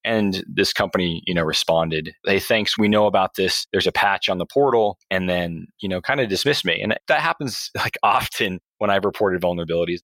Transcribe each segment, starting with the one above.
And this company, responded, hey, thanks, we know about this. There's a patch on the portal, and then, kind of dismissed me. And that happens like often when I've reported vulnerabilities.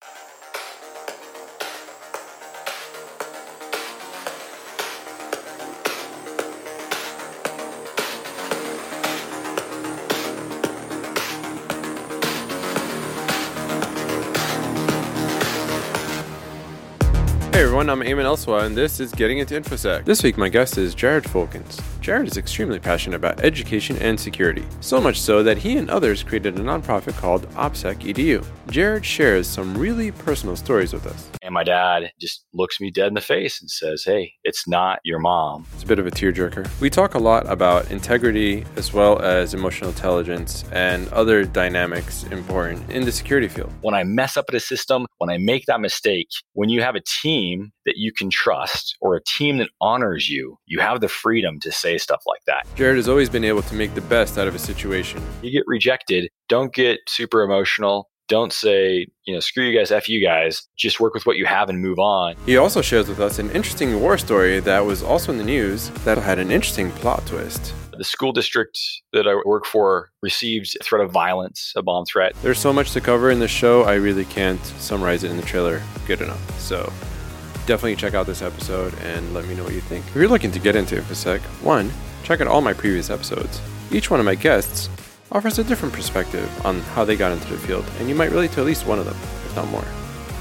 Hey everyone, I'm Eamon Elswa, and this is Getting Into InfoSec. This week, my guest is Jared Folkens. Jared is extremely passionate about education and security, so much so that he and others created a nonprofit called OPSEC EDU. Jared shares some really personal stories with us. And my dad just looks me dead in the face and says, hey, it's not your mom. It's a bit of a tearjerker. We talk a lot about integrity as well as emotional intelligence and other dynamics important in the security field. When I mess up at a system, when I make that mistake, when you have a team that you can trust or a team that honors you, you have the freedom to say stuff like that. Jared has always been able to make the best out of a situation. You get rejected, don't get super emotional. Don't say, screw you guys, F you guys. Just work with what you have and move on. He also shares with us an interesting war story that was also in the news that had an interesting plot twist. The school district that I work for received a threat of violence, a bomb threat. There's so much to cover in this show, I really can't summarize it in the trailer good enough. So definitely check out this episode and let me know what you think. If you're looking to get into InfoSec, 1, check out all my previous episodes. Each one of my guests offers a different perspective on how they got into the field, and you might relate to at least one of them, if not more.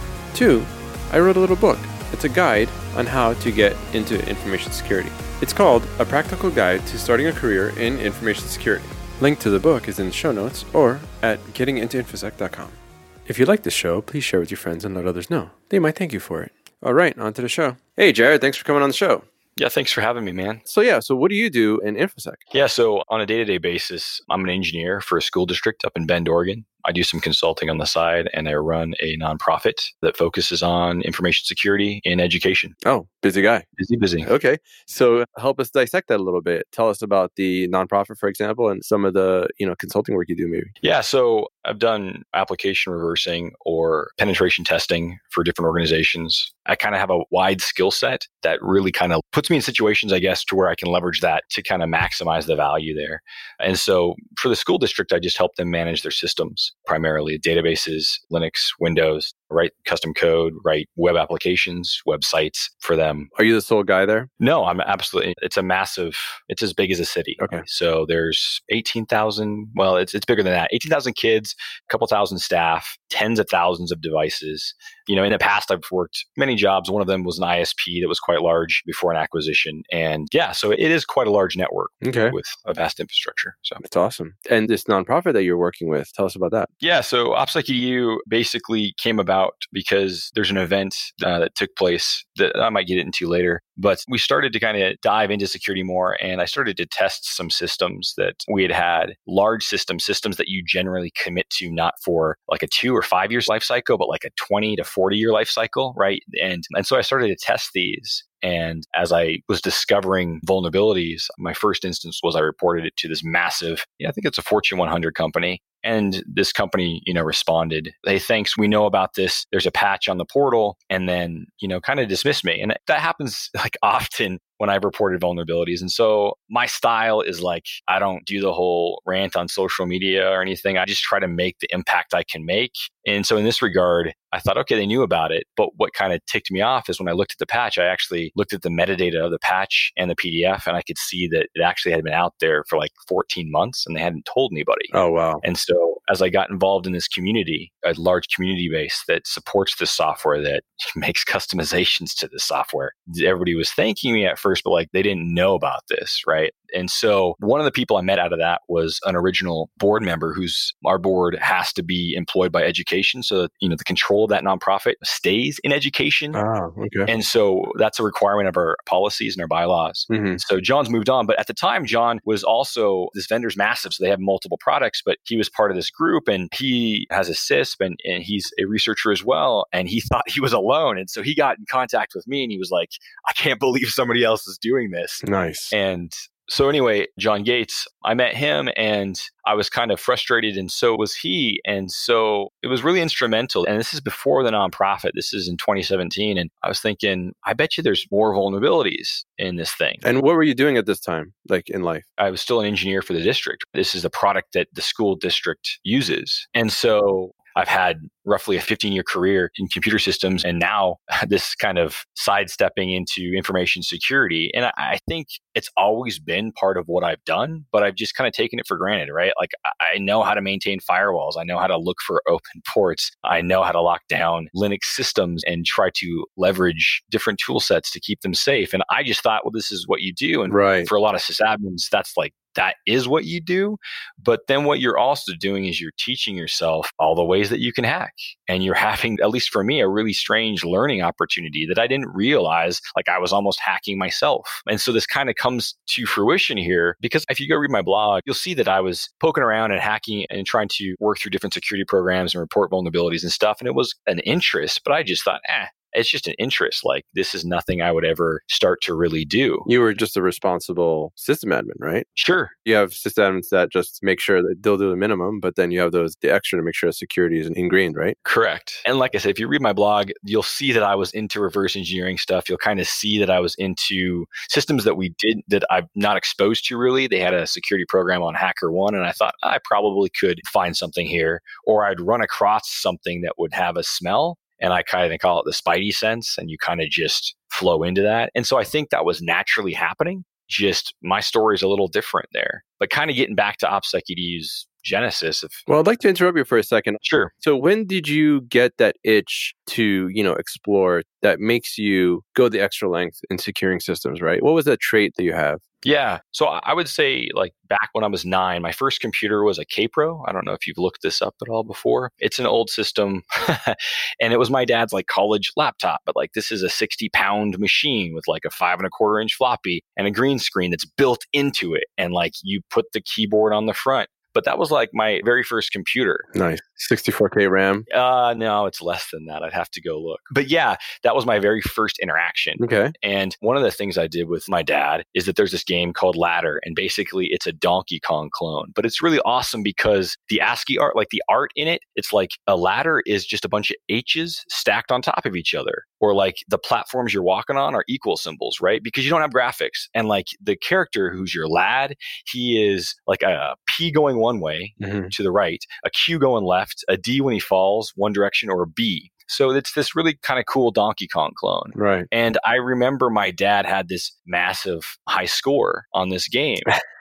2, I wrote a little book. It's a guide on how to get into information security. It's called A Practical Guide to Starting a Career in Information Security. Link to the book is in the show notes or at gettingintoinfosec.com. If you like this show, please share with your friends and let others know. They might thank you for it. All right, on to the show. Hey, Jared, thanks for coming on the show. Yeah, thanks for having me, man. So what do you do in InfoSec? Yeah, so on a day-to-day basis, I'm an engineer for a school district up in Bend, Oregon. I do some consulting on the side, and I run a nonprofit that focuses on information security in education. Oh, busy guy. Busy. Okay. So help us dissect that a little bit. Tell us about the nonprofit, for example, and some of the consulting work you do maybe. Yeah, so I've done application reversing or penetration testing for different organizations. I kind of have a wide skill set that really kind of puts me in situations, I guess, to where I can leverage that to kind of maximize the value there. And so for the school district, I just help them manage their systems, primarily databases, Linux, Windows, write custom code, write web applications, websites for them. Are you the sole guy there? No, I'm absolutely. It's it's as big as a city. Okay. So there's 18,000, well, it's bigger than that. 18,000 kids, a couple thousand staff, tens of thousands of devices. In the past, I've worked many jobs. One of them was an ISP that was quite large before an acquisition. And yeah, so it is quite a large network with a vast infrastructure. So that's awesome. And this nonprofit that you're working with, tell us about that. Yeah, so OPSEC EDU basically came about because there's an event that took place that I might get into later. But we started to kind of dive into security more, and I started to test some systems that we had large systems that you generally commit to not for like a 2 or 5 years life cycle, but like a 20 to 40 year life cycle, right? And so I started to test these. And as I was discovering vulnerabilities, my first instance was I reported it to this massive, I think it's a Fortune 100 company. And this company, responded, hey, thanks, we know about this. There's a patch on the portal, and then, kind of dismissed me. And that happens like often when I've reported vulnerabilities. And so my style is like, I don't do the whole rant on social media or anything. I just try to make the impact I can make. And so in this regard, I thought, okay, they knew about it. But what kind of ticked me off is when I looked at the patch, I actually looked at the metadata of the patch and the PDF, and I could see that it actually had been out there for like 14 months and they hadn't told anybody. Oh, wow. And so as I got involved in this community, a large community base that supports this software, that makes customizations to the software, everybody was thanking me at first, but like they didn't know about this, right? And so one of the people I met out of that was an original board member our board has to be employed by education. So, the control of that nonprofit stays in education. Oh, okay. And so that's a requirement of our policies and our bylaws. Mm-hmm. So John's moved on. But at the time, John was also, this vendor's massive. So they have multiple products, but he was part of this group and he has a CISP and he's a researcher as well. And he thought he was alone. And so he got in contact with me and he was like, I can't believe somebody else is doing this. Nice. And So anyway, John Gates, I met him and I was kind of frustrated and so was he. And so it was really instrumental. And this is before the nonprofit. This is in 2017. And I was thinking, I bet you there's more vulnerabilities in this thing. And what were you doing at this time, like in life? I was still an engineer for the district. This is a product that the school district uses. And so I've had roughly a 15-year career in computer systems and now this kind of sidestepping into information security. And I think it's always been part of what I've done, but I've just kind of taken it for granted, right? Like I know how to maintain firewalls. I know how to look for open ports. I know how to lock down Linux systems and try to leverage different tool sets to keep them safe. And I just thought, well, this is what you do. And for a lot of sysadmins, that's like, that is what you do. But then what you're also doing is you're teaching yourself all the ways that you can hack. And you're having, at least for me, a really strange learning opportunity that I didn't realize, like I was almost hacking myself. And so this kind of comes to fruition here because if you go read my blog, you'll see that I was poking around and hacking and trying to work through different security programs and report vulnerabilities and stuff. And it was an interest, but I just thought, it's just an interest. Like this is nothing I would ever start to really do. You were just a responsible system admin, right? Sure. You have system admins that just make sure that they'll do the minimum, but then you have the extra to make sure security is ingrained, right? Correct. And like I said, if you read my blog, you'll see that I was into reverse engineering stuff. You'll kind of see that I was into systems that we did that I'm not exposed to really. They had a security program on HackerOne and I thought I probably could find something here, or I'd run across something that would have a smell. And I kind of call it the spidey sense, and you kind of just flow into that. And so I think that was naturally happening. Just my story is a little different there. But kind of getting back to OPSEC-EDU's genesis of... Well, I'd like to interrupt you for a second. Sure. So when did you get that itch to, explore that makes you go the extra length in securing systems, right? What was that trait that you have? Yeah. So I would say like back when I was 9, my first computer was a Kaypro. I don't know if you've looked this up at all before. It's an old system and it was my dad's like college laptop, but like this is a 60-pound machine with like a 5.25-inch floppy and a green screen that's built into it. And like you put the keyboard on the front. But that was like my very first computer. Nice. 64K RAM? No, it's less than that. I'd have to go look. But yeah, that was my very first interaction. Okay. And one of the things I did with my dad is that there's this game called Ladder. And basically it's a Donkey Kong clone. But it's really awesome because the ASCII art, like the art in it, it's like a ladder is just a bunch of H's stacked on top of each other. Or like the platforms you're walking on are equal symbols, right? Because you don't have graphics. And like the character who's your lad, he is like a P going one way to the right, a Q going left, a D when he falls one direction, or a B. So it's this really kind of cool Donkey Kong clone. Right. And I remember my dad had this massive high score on this game.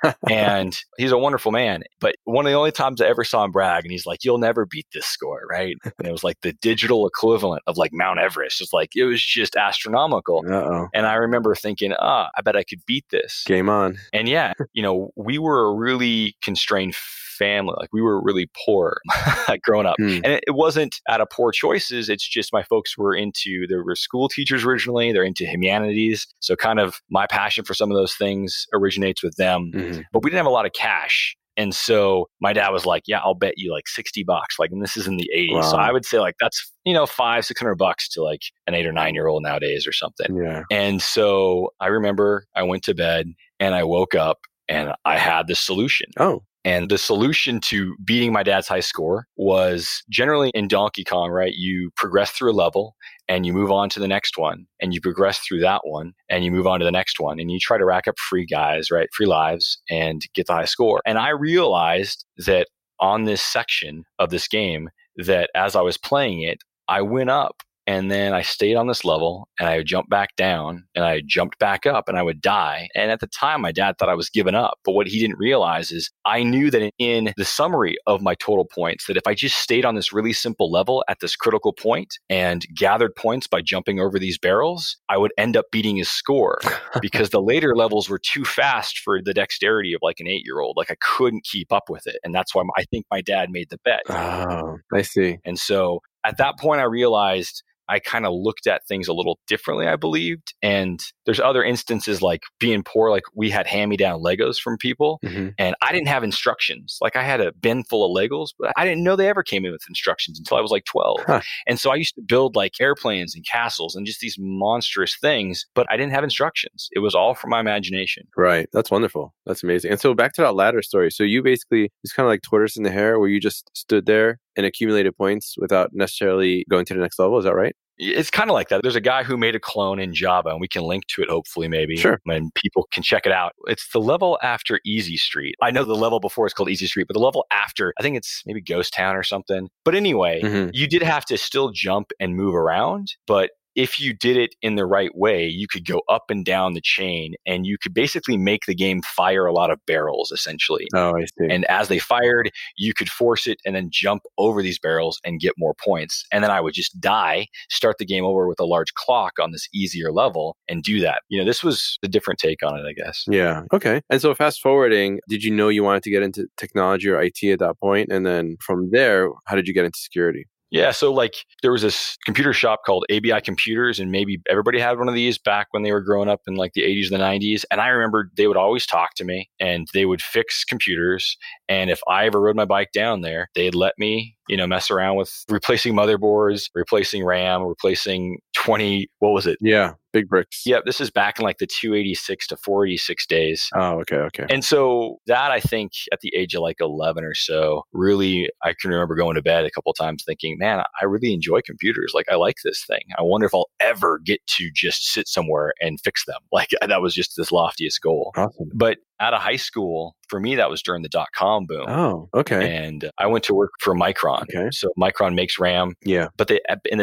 And he's a wonderful man. But one of the only times I ever saw him brag, and he's like, you'll never beat this score, right? And it was like the digital equivalent of like Mount Everest. It's like, it was just astronomical. And I remember thinking, I bet I could beat this. Game on. And yeah, we were a really constrained family. Like we were really poor growing up. And it wasn't out of poor choices. It's just my folks were they were school teachers originally. They're into humanities. So kind of my passion for some of those things originates with them. But we didn't have a lot of cash. And so my dad was like, yeah, I'll bet you like $60. Like, and this is in the 80s. Wow. So I would say like, that's, $500-$600 to like an 8 or 9-year-old nowadays or something. Yeah. And so I remember I went to bed and I woke up and I had the solution. Oh. And the solution to beating my dad's high score was generally in Donkey Kong, right? You progress through a level and you move on to the next one and you progress through that one and you move on to the next one and you try to rack up free lives and get the high score. And I realized that on this section of this game that as I was playing it, I went up. And then I stayed on this level and I jumped back down and I jumped back up and I would die. And at the time, my dad thought I was giving up. But what he didn't realize is I knew that in the summary of my total points, that if I just stayed on this really simple level at this critical point and gathered points by jumping over these barrels, I would end up beating his score because the later levels were too fast for the dexterity of like an 8-year-old. Like I couldn't keep up with it. And that's why I think my dad made the bet. Oh, I see. And so at that point, I realized I kind of looked at things a little differently, I believed. And there's other instances like being poor, like we had hand-me-down Legos from people and I didn't have instructions. Like I had a bin full of Legos, but I didn't know they ever came in with instructions until I was like 12. Huh. And so I used to build like airplanes and castles and just these monstrous things, but I didn't have instructions. It was all from my imagination. Right. That's wonderful. That's amazing. And so back to that ladder story. So you basically, it's kind of like tortoise in the hare where you just stood there and accumulated points without necessarily going to the next level. Is that right? It's kind of like that. There's a guy who made a clone in Java, and we can link to it, hopefully, maybe. Sure. And people can check it out. It's the level after Easy Street. I know the level before is called Easy Street, but the level after, I think it's maybe Ghost Town or something. But anyway, you did have to still jump and move around, but if you did it in the right way, you could go up and down the chain and you could basically make the game fire a lot of barrels, essentially. Oh, I see. And as they fired, you could force it and then jump over these barrels and get more points. And then I would just die, start the game over with a large clock on this easier level and do that. This was a different take on it, I guess. Yeah. Okay. And so fast forwarding, did you know you wanted to get into technology or IT at that point? And then from there, how did you get into security? Yeah. So like there was this computer shop called ABI Computers, and maybe everybody had one of these back when they were growing up in like the 80s and the 90s. And I remember they would always talk to me and they would fix computers. And if I ever rode my bike down there, they'd let me, mess around with replacing motherboards, replacing RAM, replacing 20, what was it? Yeah. Big bricks. Yeah. This is back in like the 286 to 486 days. Oh, okay. Okay. And so that I think at the age of like 11 or so, really, I can remember going to bed a couple of times thinking, man, I really enjoy computers. Like I like this thing. I wonder if I'll ever get to just sit somewhere and fix them. Like that was just this loftiest goal. Awesome. But out of high school, for me, that was during the dot-com boom. Oh, okay. And I went to work for Micron. Okay. So Micron makes RAM. Yeah. But they in the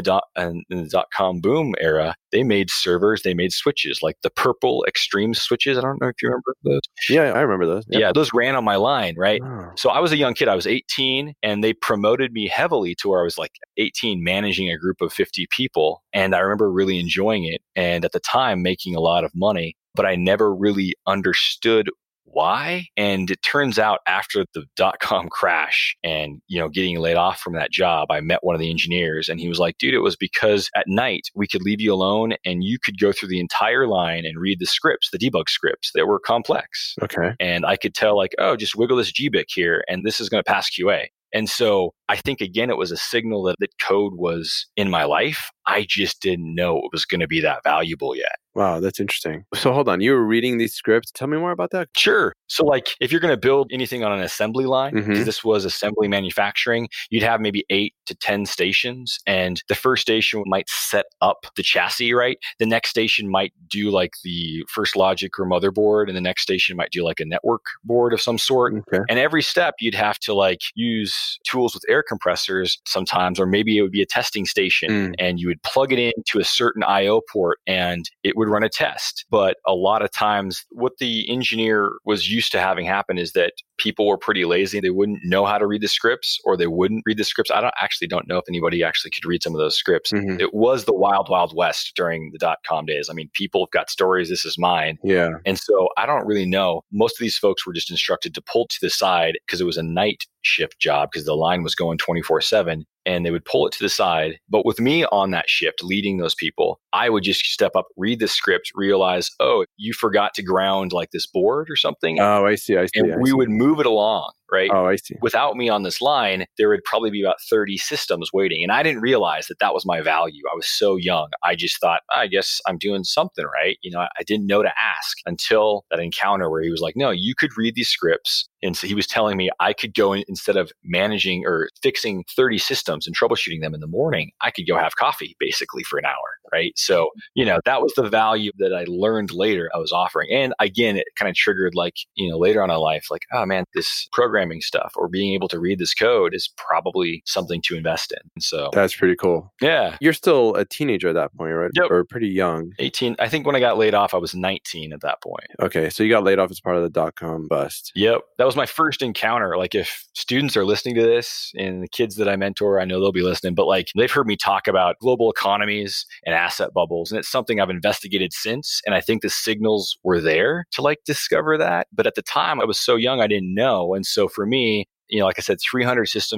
dot-com boom era, they made servers, they made switches, like the purple Extreme switches. I don't know if you remember those. Yeah, I remember those. Yep. Yeah, those ran on my line, right? Oh. So I was a young kid. I was 18, and they promoted me heavily to where I was like 18, managing a group of 50 people. And I remember really enjoying it. And at the time, making a lot of money, but I never really understood why. And it turns out after the dot-com crash and, getting laid off from that job, I met one of the engineers and he was like, dude, it was because at night we could leave you alone and you could go through the entire line and read the scripts, the debug scripts that were complex. Okay. And I could tell like, oh, just wiggle this GBIC here and this is going to pass QA. And so I think, again, it was a signal that code was in my life. I just didn't know it was going to be that valuable yet. Wow, that's interesting. So hold on, you were reading these scripts. Tell me more about that. Sure. So like if you're going to build anything on an assembly line, because this was assembly manufacturing, you'd have maybe 8 to 10 stations. And the first station might set up the chassis, right? The next station might do like the first logic or motherboard. And the next station might do like a network board of some sort. Okay. And every step you'd have to like use tools with air compressors sometimes, or maybe it would be a testing station and you would plug it into a certain IO port and it would run a test. But a lot of times what the engineer was used to having happen is that people were pretty lazy. They wouldn't know how to read the scripts or they wouldn't read the scripts. I don't know if anybody actually could read some of those scripts. It was the wild, wild west during the dot-com days. I mean, people have got stories. This is mine. Yeah. And so I don't really know. Most of these folks were just instructed to pull to the side because it was a night shift job because the line was going 24/7 and they would pull it to the side. But with me on that shift, leading those people, I would just step up, read the script, realize, oh, you forgot to ground like this board or something. Oh, I see. And we would move it along, right? Oh, I see. Without me on this line, there would probably be about 30 systems waiting. And I didn't realize that was my value. I was so young. I just thought, I guess I'm doing something right. I didn't know to ask until that encounter where he was like, no, you could read these scripts. And so he was telling me I could go in, instead of managing or fixing 30 systems and troubleshooting them in the morning, I could go have coffee basically for an hour, right? So, that was the value that I learned later I was offering. And again, it kind of triggered later on in life, like, oh man, this programming stuff or being able to read this code is probably something to invest in. And so that's pretty cool. Yeah. You're still a teenager at that point, right? Yep. Or pretty young. 18. I think when I got laid off, I was 19 at that point. Okay. So you got laid off as part of the dot-com bust. Yep. That was my first encounter. Like if students are listening to this and the kids that I mentor, I know they'll be listening, but like they've heard me talk about global economies and asset bubbles. And it's something I've investigated since. And I think the signals were there to discover that. But at the time I was so young, I didn't know. And so for me, like I said, 300 systems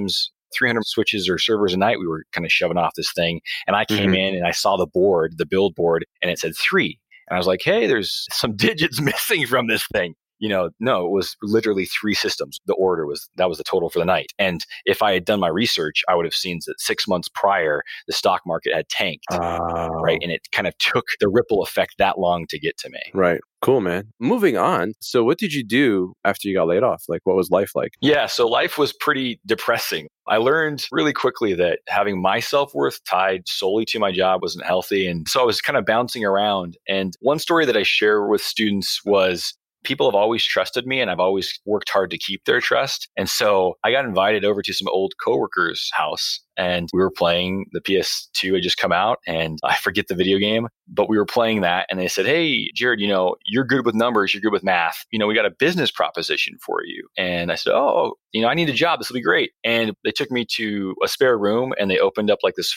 300 switches or servers a night we were kind of shoving off this thing. And I came in and I saw the board, the build board, and it said 3. And I was like, hey, there's some digits missing from this thing. No, it was literally 3 systems. That was the total for the night. And if I had done my research, I would have seen that 6 months prior, the stock market had tanked, right? And it kind of took the ripple effect that long to get to me. Right. Cool, man. Moving on. So what did you do after you got laid off? Like, what was life like? Yeah. So life was pretty depressing. I learned really quickly that having my self-worth tied solely to my job wasn't healthy. And so I was kind of bouncing around. And one story that I share with students was people have always trusted me and I've always worked hard to keep their trust. And so I got invited over to some old coworkers' house and we were playing the PS2 had just come out and I forget the video game, but we were playing that and they said, hey, Jared, you're good with numbers. You're good with math. We got a business proposition for you. And I said, oh, I need a job. This will be great. And they took me to a spare room and they opened up like this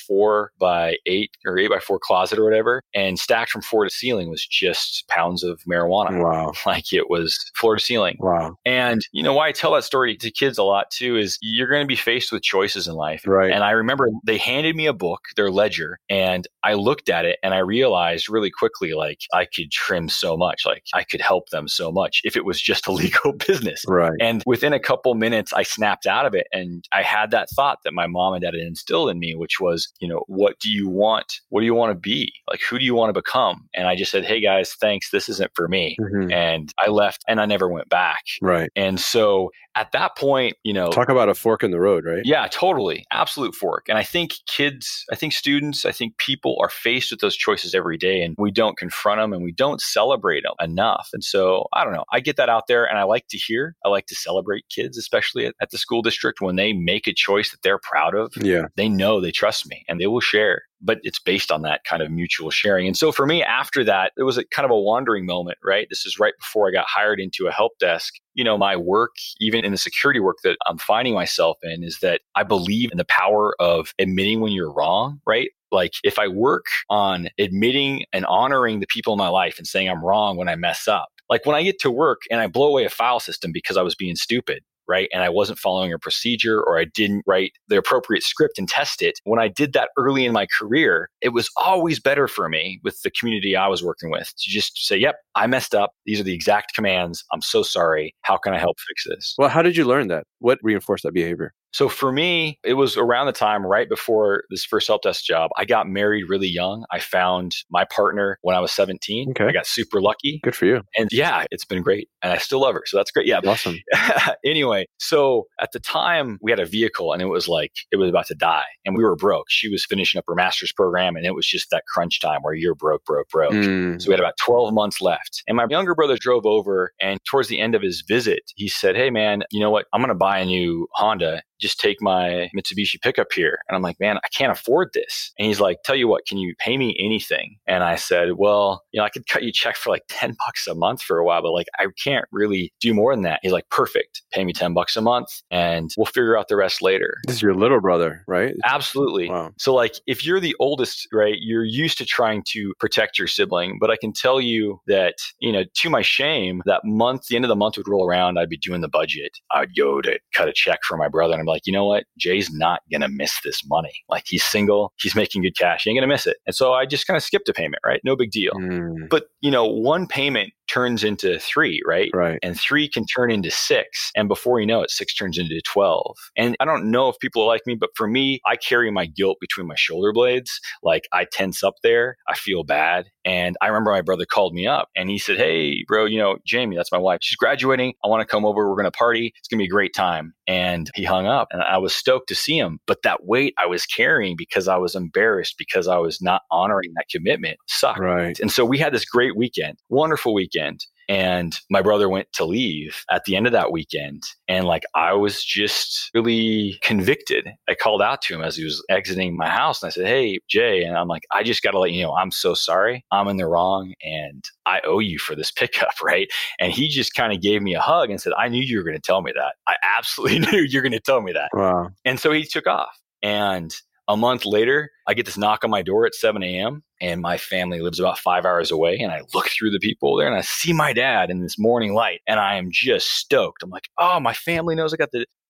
4x8 or 8x4 closet or whatever. And stacked from floor to ceiling was just pounds of marijuana. Wow. Like it was floor to ceiling. Wow. And why I tell that story to kids a lot too is you're going to be faced with choices in life. Right. And I remember they handed me a book, their ledger, and I looked at it and I realized really quickly, like I could trim so much, like I could help them so much if it was just a legal business. Right. And within a couple minutes, I snapped out of it. And I had that thought that my mom and dad had instilled in me, which was, what do you want? What do you want to be? Like, who do you want to become? And I just said, hey guys, thanks. This isn't for me. And I left and I never went back. Right. And so at that point, talk about a fork in the road, right? Yeah, totally. Absolute fork. And I think students, people are faced with those choices every day and we don't confront them and we don't celebrate them enough. And so I don't know, I get that out there and I like to celebrate kids, especially at the school district when they make a choice that they're proud of. Yeah. They know they trust me and they will share. But it's based on that kind of mutual sharing. And so for me, after that, it was a kind of a wandering moment, right? This is right before I got hired into a help desk. My work, even in the security work that I'm finding myself in, is that I believe in the power of admitting when you're wrong, right? Like if I work on admitting and honoring the people in my life and saying I'm wrong when I mess up, like when I get to work and I blow away a file system because I was being stupid, right? And I wasn't following a procedure or I didn't write the appropriate script and test it. When I did that early in my career, it was always better for me with the community I was working with to just say, yep, I messed up. These are the exact commands. I'm so sorry. How can I help fix this? Well, how did you learn that? What reinforced that behavior? So for me, it was around the time right before this first help desk job. I got married really young. I found my partner when I was 17. Okay. I got super lucky. Good for you. And yeah, it's been great. And I still love her. So that's great. Yeah. Awesome. Anyway, so at the time we had a vehicle and it was about to die and we were broke. She was finishing up her master's program and it was just that crunch time where you're broke. So we had about 12 months left. And my younger brother drove over and towards the end of his visit, he said, hey man, you know what? I'm going to buy a new Honda. Just take my Mitsubishi pickup here. And I'm like, man, I can't afford this. And he's like, tell you what, can you pay me anything? And I said, well, I could cut you a check for like $10 a month for a while, but like, I can't really do more than that. He's like, perfect. Pay me $10 a month and we'll figure out the rest later. This is your little brother, right? Absolutely. Wow. So like, if you're the oldest, right, you're used to trying to protect your sibling. But I can tell you that, to my shame, that month, the end of the month would roll around. I'd be doing the budget. I'd go to cut a check for my brother. And I'm like, you know what? Jay's not going to miss this money. Like he's single, he's making good cash. He ain't going to miss it. And so I just kind of skipped a payment, right? No big deal. But, one payment turns into 3, right? Right. And 3 can turn into 6. And before you know it, 6 turns into 12. And I don't know if people are like me, but for me, I carry my guilt between my shoulder blades. Like I tense up there. I feel bad. And I remember my brother called me up and he said, hey, bro, Jamie, that's my wife. She's graduating. I want to come over. We're going to party. It's going to be a great time. And he hung up and I was stoked to see him. But that weight I was carrying because I was embarrassed because I was not honoring that commitment sucked. Right. And so we had this great weekend, wonderful weekend. And my brother went to leave at the end of that weekend. And like, I was just really convicted. I called out to him as he was exiting my house and I said, hey, Jay. And I'm like, I just got to let you know, I'm so sorry. I'm in the wrong and I owe you for this pickup. Right. And he just kind of gave me a hug and said, I knew you were going to tell me that. I absolutely knew you're going to tell me that. Wow. And so he took off. And a month later, I get this knock on my door at 7 a.m. and my family lives about 5 hours away. And I look through the people there and I see my dad in this morning light and I am just stoked. I'm like, oh, my family knows I got the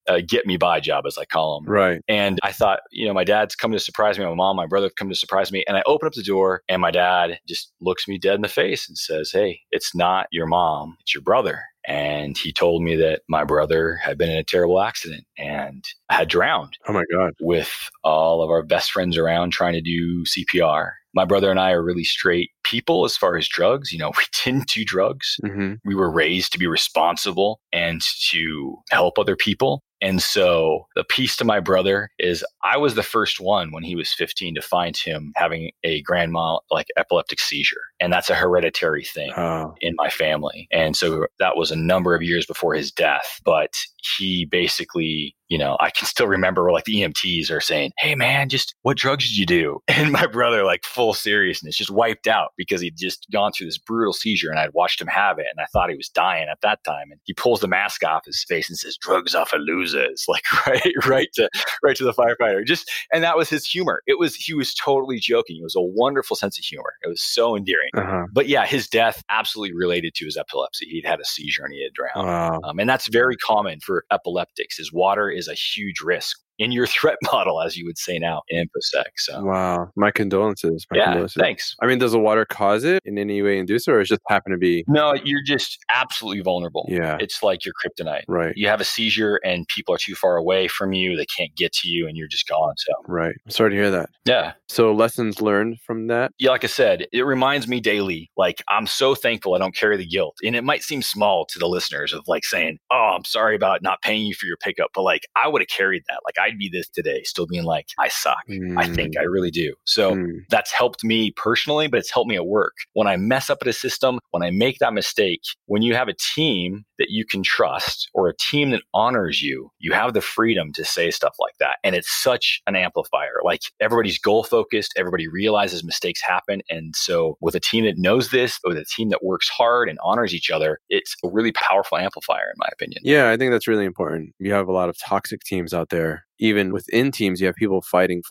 get me by job, as I call them. Right. And I thought, my dad's coming to surprise me. My mom, my brother come to surprise me. And I open up the door and my dad just looks me dead in the face and says, "Hey, it's not your mom, it's your brother." And he told me that my brother had been in a terrible accident and had drowned. Oh my God. With all of our best friends around trying to do CPR. My brother and I are really straight people as far as drugs. We didn't do drugs. Mm-hmm. We were raised to be responsible and to help other people. And so the piece to my brother is I was the first one when he was 15 to find him having a grand mal, like epileptic seizure. And that's a hereditary thing in my family. And so that was a number of years before his death. But he basically, I can still remember like the EMTs are saying, "Hey man, just what drugs did you do?" And my brother, like full seriousness, just wiped out because he'd just gone through this brutal seizure and I'd watched him have it. And I thought he was dying at that time. And he pulls the mask off his face and says, "Drugs off a losers," like right to the firefighter. And that was his humor. He was totally joking. It was a wonderful sense of humor. It was so endearing. But yeah, his death absolutely related to his epilepsy. He'd had a seizure and he had drowned. Wow. And that's very common for epileptics, is water is a huge risk in your threat model, as you would say now in InfoSec. So wow. My condolences. Thanks. I mean, does the water cause it in any way, induce it, or it just happen to be? No, you're just absolutely vulnerable. Yeah. It's like your kryptonite. Right. You have a seizure and people are too far away from you. They can't get to you and you're just gone. So right. I'm sorry to hear that. Yeah. So lessons learned from that? Yeah, like I said, it reminds me daily, like I'm so thankful I don't carry the guilt. And it might seem small to the listeners of like saying, "Oh, I'm sorry about not paying you for your pickup." But like I would have carried that. Like I'd be this today, still being like, I suck. I think I really do. So that's helped me personally, but it's helped me at work. When I mess up at a system, when I make that mistake, when you have a team that you can trust or a team that honors you, you have the freedom to say stuff like that. And it's such an amplifier. Like everybody's goal focused, everybody realizes mistakes happen. And so with a team that knows this, with a team that works hard and honors each other, it's a really powerful amplifier in my opinion. Yeah, I think that's really important. You have a lot of toxic teams out there. Even within teams, you have people vying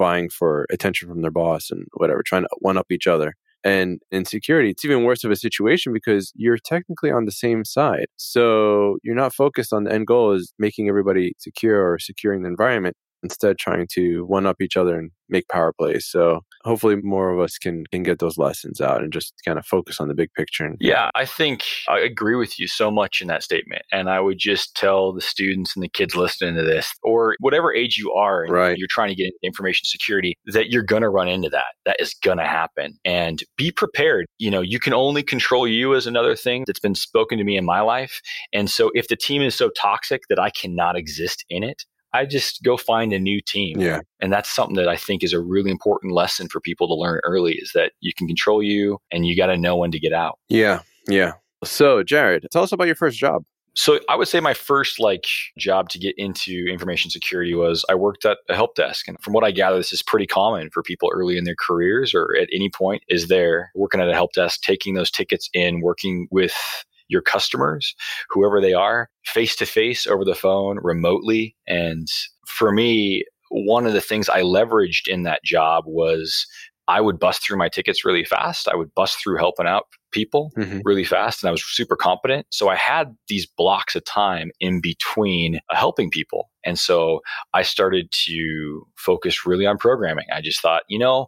for attention from their boss and whatever, trying to one up each other. And in security, it's even worse of a situation because you're technically on the same side. So you're not focused on the end goal is making everybody secure or securing the environment, instead trying to one up each other and make power plays. So hopefully more of us can get those lessons out and just kind of focus on the big picture. Yeah, I think I agree with you so much in that statement. And I would just tell the students and the kids listening to this, or whatever age you are, and right, you're trying to get into information security, that you're going to run into that. That is going to happen. And be prepared. You can only control you is another thing that's been spoken to me in my life. And so if the team is so toxic that I cannot exist in it, I just go find a new team. Yeah. And that's something that I think is a really important lesson for people to learn early, is that you can control you and you got to know when to get out. Yeah. Yeah. So Jared, tell us about your first job. So I would say my first job to get into information security was I worked at a help desk. And from what I gather, this is pretty common for people early in their careers or at any point, is they're working at a help desk, taking those tickets in, working with your customers, whoever they are, face to face, over the phone, remotely. And for me, one of the things I leveraged in that job was I would bust through my tickets really fast. I would bust through helping out people really fast. And I was super competent. So I had these blocks of time in between helping people. And so I started to focus really on programming. I just thought,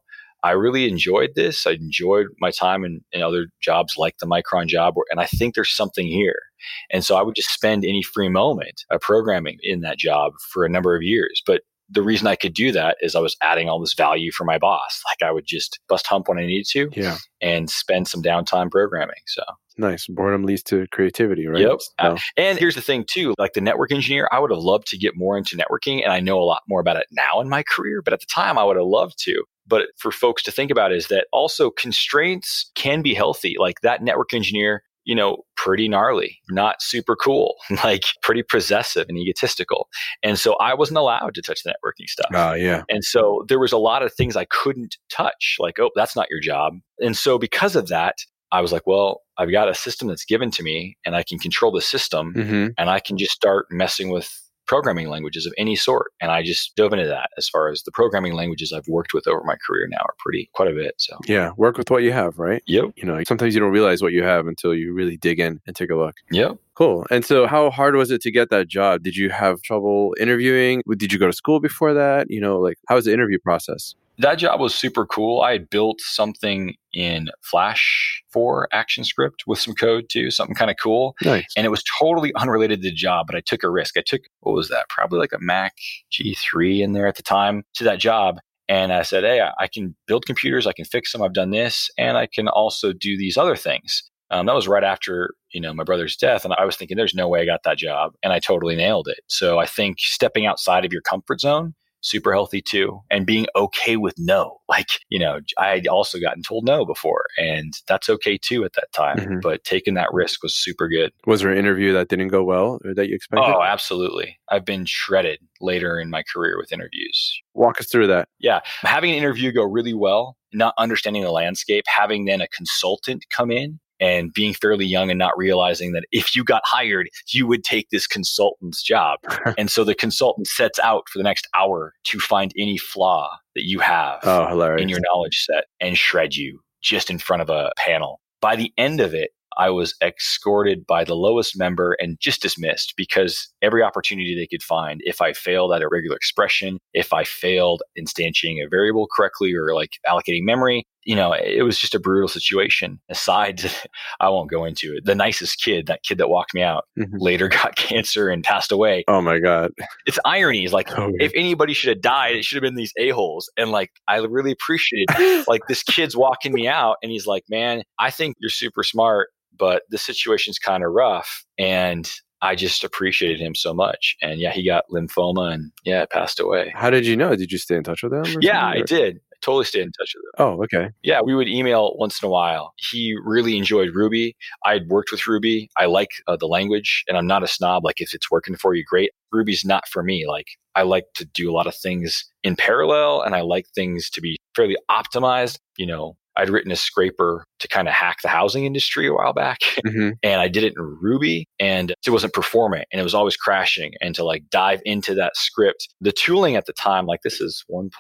I really enjoyed this. I enjoyed my time in other jobs like the Micron job, and I think there's something here. And so I would just spend any free moment programming in that job for a number of years. But the reason I could do that is I was adding all this value for my boss. Like I would just bust hump when I needed to and spend some downtime programming. So nice. Boredom leads to creativity, right? Yep. So. And here's the thing too, like the network engineer, I would have loved to get more into networking, and I know a lot more about it now in my career, but at the time I would have loved to. But for folks to think about is that also constraints can be healthy. Like that network engineer, pretty gnarly, not super cool, like pretty possessive and egotistical. And so I wasn't allowed to touch the networking stuff. Oh, yeah. And so there was a lot of things I couldn't touch, like, oh, that's not your job. And so because of that, I was like, well, I've got a system that's given to me and I can control the system and I can just start messing with programming languages of any sort. And I just dove into that. As far as the programming languages I've worked with over my career now are quite a bit. So yeah, work with what you have, right? Yep. Sometimes you don't realize what you have until you really dig in and take a look. Yep. Cool. And so how hard was it to get that job? Did you have trouble interviewing? Did you go to school before that? How was the interview process? That job was super cool. I had built something in Flash for ActionScript with some code too, something kind of cool. Nice. And it was totally unrelated to the job, but I took a risk. I took, what was that? Probably like a Mac G3 in there at the time to that job. And I said, hey, I can build computers. I can fix them. I've done this. And I can also do these other things. That was right after, my brother's death. And I was thinking, there's no way I got that job. And I totally nailed it. So I think stepping outside of your comfort zone, super healthy too. And being okay with no. I had also gotten told no before, and that's okay too at that time. Mm-hmm. But taking that risk was super good. Was there an interview that didn't go well or that you expected? Oh, absolutely. I've been shredded later in my career with interviews. Walk us through that. Yeah. Having an interview go really well, not understanding the landscape, having then a consultant come in and being fairly young and not realizing that if you got hired, you would take this consultant's job. And so the consultant sets out for the next hour to find any flaw that you have in your knowledge set and shred you just in front of a panel. By the end of it, I was escorted by the lowest member and just dismissed because every opportunity they could find, if I failed at a regular expression, if I failed instantiating a variable correctly or allocating memory, it was just a brutal situation. Aside, I won't go into it. The nicest kid, that kid that walked me out, later got cancer and passed away. Oh my God. It's irony. It's if anybody should have died, it should have been these a-holes. And I really appreciated this kid's walking me out and he's like, man, I think you're super smart, but the situation's kind of rough. And I just appreciated him so much. And yeah, he got lymphoma and passed away. How did you know? Did you stay in touch with him? I did. I totally stayed in touch with him. Oh, okay. Yeah, we would email once in a while. He really enjoyed Ruby. I had worked with Ruby. I like the language and I'm not a snob. If it's working for you, great. Ruby's not for me. I like to do a lot of things in parallel and I like things to be fairly optimized. I'd written a scraper to kind of hack the housing industry a while back. And I did it in Ruby and it wasn't performant and it was always crashing. And to dive into that script, the tooling at the time, this is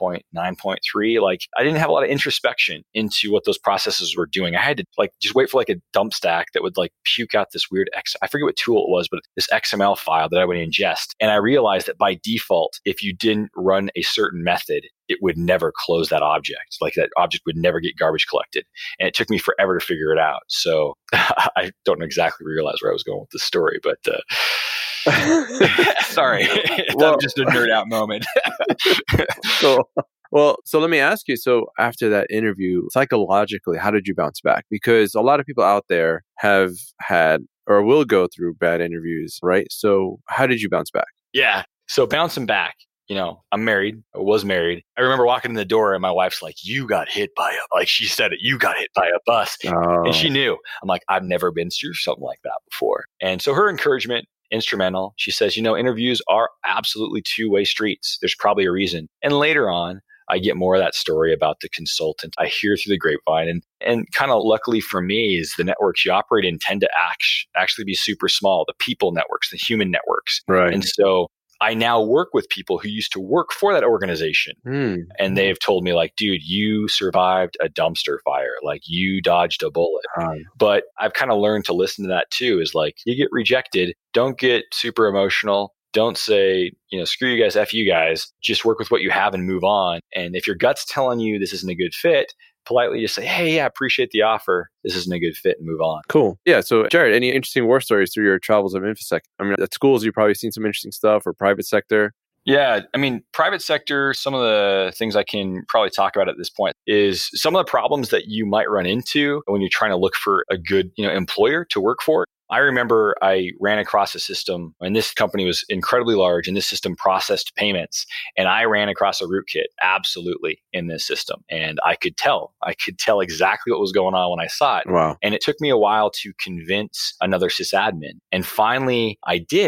1.9.3, I didn't have a lot of introspection into what those processes were doing. I had to just wait for a dump stack that would puke out this weird I forget what tool it was, but this XML file that I would ingest. And I realized that by default, if you didn't run a certain method, it would never close that object. That object would never get garbage collected. And it took me forever to figure it out. So I don't exactly realize where I was going with this story, but sorry. That was just a nerd out moment. Cool. Well, so let me ask you, so after that interview, psychologically, how did you bounce back? Because a lot of people out there have had or will go through bad interviews, right? So how did you bounce back? Yeah. So bouncing back. I'm married. I was married. I remember walking in the door and my wife's like, you got hit by she said it, you got hit by a bus. Oh. And she knew. I'm like, I've never been through something like that before. And so her encouragement, instrumental. She says, interviews are absolutely two-way streets. There's probably a reason. And later on, I get more of that story about the consultant. I hear through the grapevine and kind of luckily for me is the networks you operate in tend to actually be super small, the people networks, the human networks. Right. And so I now work with people who used to work for that organization. And they've told me dude, you survived a dumpster fire. You dodged a bullet. But I've kind of learned to listen to that too, is you get rejected. Don't get super emotional. Don't say, screw you guys, F you guys. Just work with what you have and move on. And if your gut's telling you this isn't a good fit, politely just say, hey, yeah, appreciate the offer. This isn't a good fit and move on. Cool. Yeah. So Jared, any interesting war stories through your travels of InfoSec? At schools, you've probably seen some interesting stuff or private sector. Yeah. Private sector, some of the things I can probably talk about at this point is some of the problems that you might run into when you're trying to look for a good, employer to work for. I remember I ran across a system and this company was incredibly large and this system processed payments and I ran across a rootkit absolutely in this system. And I could tell exactly what was going on when I saw it. Wow. And it took me a while to convince another sysadmin. And finally I did.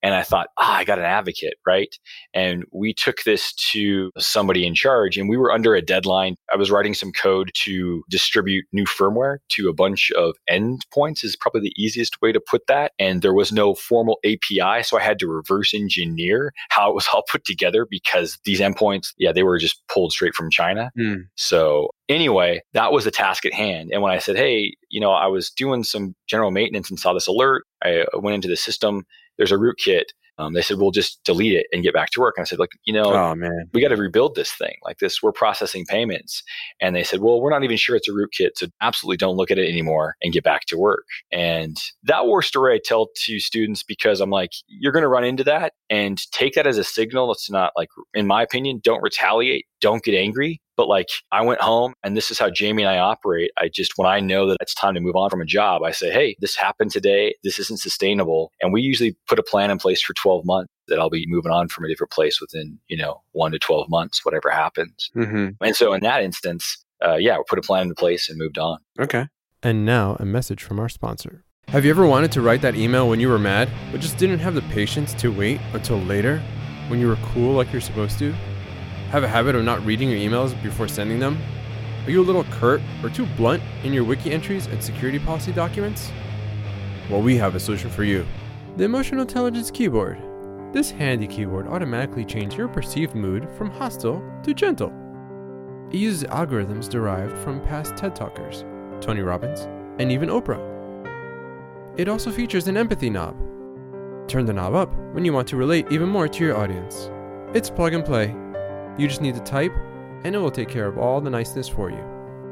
And I thought, I got an advocate, right? And we took this to somebody in charge, and we were under a deadline. I was writing some code to distribute new firmware to a bunch of endpoints is probably the easiest way to put that. And there was no formal API. So I had to reverse engineer how it was all put together because these endpoints, they were just pulled straight from China. So anyway, that was the task at hand. And when I said, hey, I was doing some general maintenance and saw this alert, I went into the system. There's a rootkit. They said, we'll just delete it and get back to work. And I said, oh man, we got to rebuild this thing like this. We're processing payments. And they said, well, we're not even sure it's a rootkit. So absolutely don't look at it anymore and get back to work. And that war story I tell to students because I'm like, you're going to run into that and take that as a signal. It's not like, in my opinion, don't retaliate. Don't get angry. But I went home and this is how Jamie and I operate. When I know that it's time to move on from a job, I say, hey, this happened today. This isn't sustainable. And we usually put a plan in place for 12 months that I'll be moving on from a different place within, 1 to 12 months, whatever happens. And so in that instance, we put a plan in place and moved on. Okay. And now a message from our sponsor. Have you ever wanted to write that email when you were mad, but just didn't have the patience to wait until later when you were cool like you're supposed to? Have a habit of not reading your emails before sending them? Are you a little curt or too blunt in your wiki entries and security policy documents? Well, we have a solution for you. The Emotional Intelligence Keyboard. This handy keyboard automatically changes your perceived mood from hostile to gentle. It uses algorithms derived from past TED Talkers, Tony Robbins, and even Oprah. It also features an empathy knob. Turn the knob up when you want to relate even more to your audience. It's plug and play. You just need to type, and it will take care of all the niceness for you.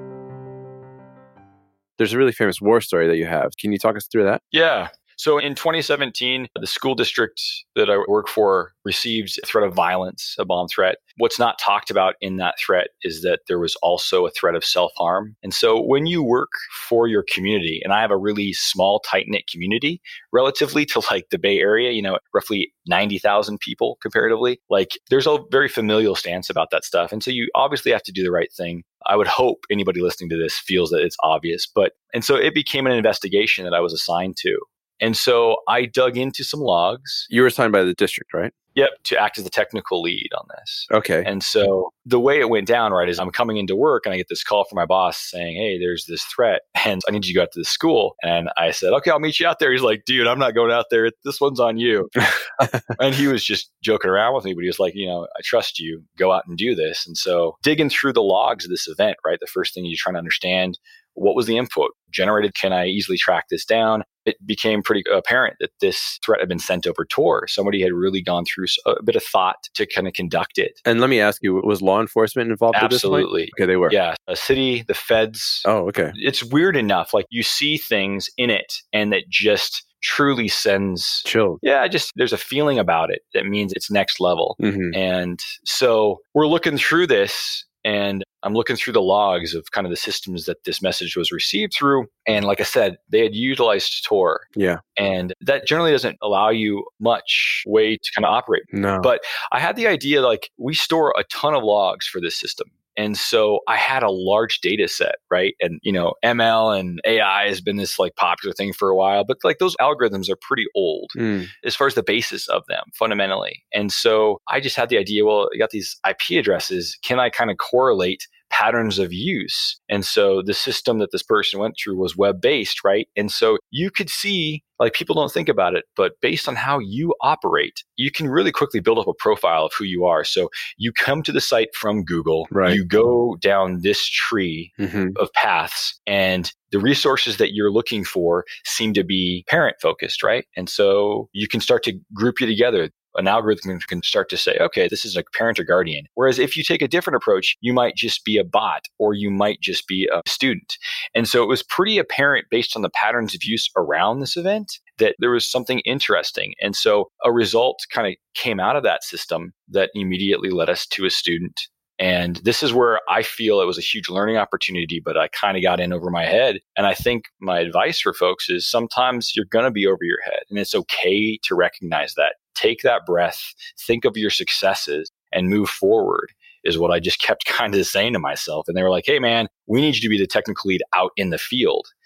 There's a really famous war story that you have. Can you talk us through that? Yeah. So in 2017, the school district that I work for received a threat of violence, a bomb threat. What's not talked about in that threat is that there was also a threat of self-harm. And so when you work for your community, and I have a really small, tight-knit community relatively to the Bay Area, roughly 90,000 people comparatively, there's a very familial stance about that stuff. And so you obviously have to do the right thing. I would hope anybody listening to this feels that it's obvious. And so it became an investigation that I was assigned to. And so I dug into some logs. You were assigned by the district, right? Yep, to act as the technical lead on this. Okay. And so the way it went down, right, is I'm coming into work and I get this call from my boss saying, hey, there's this threat and I need you to go out to the school. And I said, okay, I'll meet you out there. He's like, dude, I'm not going out there. This one's on you. And he was just joking around with me, but he was like, I trust you. Go out and do this. And so digging through the logs of this event, right, the first thing you're trying to understand, what was the input generated? Can I easily track this down? It became pretty apparent that this threat had been sent over Tor. Somebody had really gone through a bit of thought to kind of conduct it. And let me ask you, was law enforcement involved at this point? Absolutely. Okay, they were. Yeah. A city, the feds. Oh, okay. It's weird enough. You see things in it and that just truly sends chill. Yeah, there's a feeling about it that means it's next level. And so we're looking through this and I'm looking through the logs of kind of the systems that this message was received through. And like I said, they had utilized Tor. Yeah. And that generally doesn't allow you much way to kind of operate. No. But I had the idea, we store a ton of logs for this system. And so I had a large data set, right? And, ML and AI has been this popular thing for a while, but those algorithms are pretty old as far as the basis of them fundamentally. And so I just had the idea, well, you got these IP addresses. Can I kind of correlate patterns of use? And so the system that this person went through was web-based, right? And so you could see, people don't think about it, but based on how you operate, you can really quickly build up a profile of who you are. So you come to the site from Google, right. You go down this tree of paths, and the resources that you're looking for seem to be parent focused, right? And so you can start to group you together. An algorithm can start to say, okay, this is a parent or guardian. Whereas if you take a different approach, you might just be a bot or you might just be a student. And so it was pretty apparent based on the patterns of use around this event that there was something interesting. And so a result kind of came out of that system that immediately led us to a student. And this is where I feel it was a huge learning opportunity, but I kind of got in over my head. And I think my advice for folks is sometimes you're going to be over your head, and it's okay to recognize that. Take that breath, think of your successes, and move forward is what I just kept kind of saying to myself. And they were like, hey, man, we need you to be the technical lead out in the field.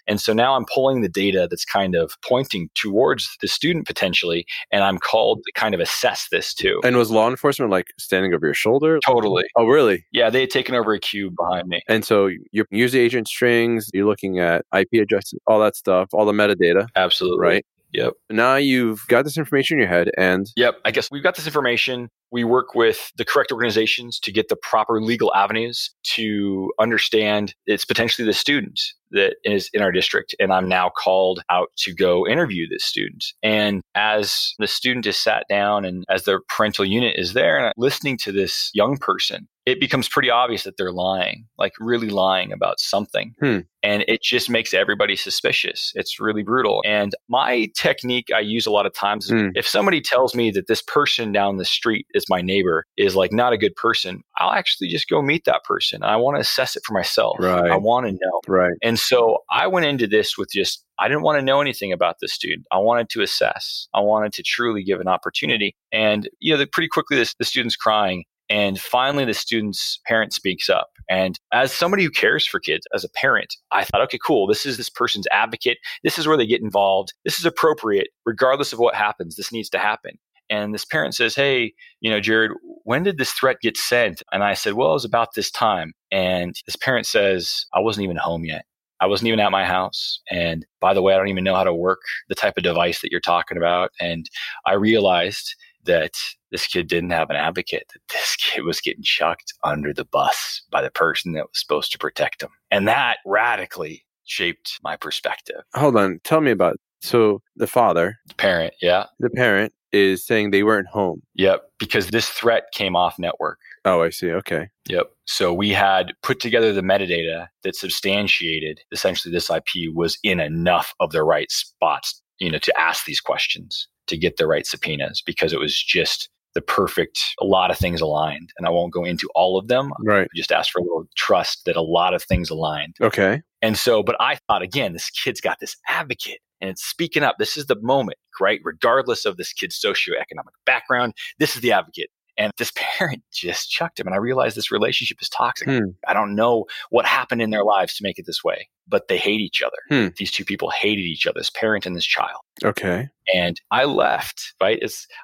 And so now I'm pulling the data that's kind of pointing towards the student potentially, and I'm called to kind of assess this too. And was law enforcement like standing over your shoulder? Totally. Oh, really? Yeah, they had taken over a cube behind me. And so you're using agent strings, you're looking at IP addresses, all that stuff, all the metadata. Absolutely. Right? Yep. Now you've got this information in your head and... Yep. I guess we've got this information. We work with the correct organizations to get the proper legal avenues to understand it's potentially the student that is in our district. And I'm now called out to go interview this student. And as the student is sat down and as their parental unit is there and listening to this young person, it becomes pretty obvious that they're lying, like really lying about something. And it just makes everybody suspicious. It's really brutal. And my technique I use a lot of times is if somebody tells me that this person down the street is my neighbor is like not a good person, I'll actually just go meet that person. I want to assess it for myself. Right. I want to know. Right. And so I went into this with I didn't want to know anything about the student. I wanted to assess. I wanted to truly give an opportunity. And, pretty quickly the student's crying. And finally, the student's parent speaks up. And as somebody who cares for kids, as a parent, I thought, okay, cool. This is this person's advocate. This is where they get involved. This is appropriate. Regardless of what happens, this needs to happen. And this parent says, hey, Jared, when did this threat get sent? And I said, well, it was about this time. And this parent says, I wasn't even home yet. I wasn't even at my house. And by the way, I don't even know how to work the type of device that you're talking about. And I realized that this kid didn't have an advocate, that this kid was getting chucked under the bus by the person that was supposed to protect him. And that radically shaped my perspective. Hold on. Tell me about, so the father. The parent, yeah. The parent is saying they weren't home. Yep, because this threat came off network. Oh, I see. Okay. Yep. So we had put together the metadata that substantiated essentially this IP was in enough of the right spots, to ask these questions, to get the right subpoenas, because it was just the perfect, a lot of things aligned. And I won't go into all of them. Right. I just asked for a little trust that a lot of things aligned. Okay. And so, but I thought, again, this kid's got this advocate and it's speaking up. This is the moment, right? Regardless of this kid's socioeconomic background, this is the advocate. And this parent just chucked him. And I realized this relationship is toxic. I don't know what happened in their lives to make it this way, but they hate each other. These two people hated each other, this parent and this child. Okay. And I left, right?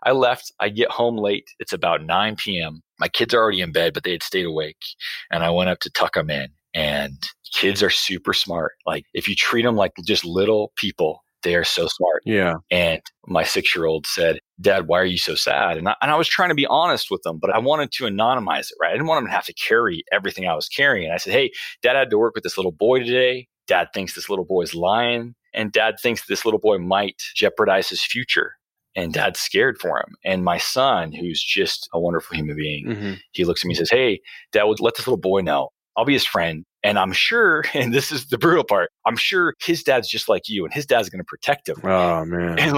I get home late. It's about 9 p.m. My kids are already in bed, but they had stayed awake. And I went up to tuck them in. And kids are super smart. Like if you treat them like just little people, they are so smart. Yeah. And my 6-year-old said, Dad, why are you so sad? And I was trying to be honest with them, but I wanted to anonymize it, right? I didn't want them to have to carry everything I was carrying. And I said, hey, Dad had to work with this little boy today. Dad thinks this little boy is lying. And Dad thinks this little boy might jeopardize his future. And Dad's scared for him. And my son, who's just a wonderful human being, he looks at me and says, hey, Dad, let this little boy know. I'll be his friend. And I'm sure, and this is the brutal part, I'm sure his dad's just like you and his dad's going to protect him. Oh, man. And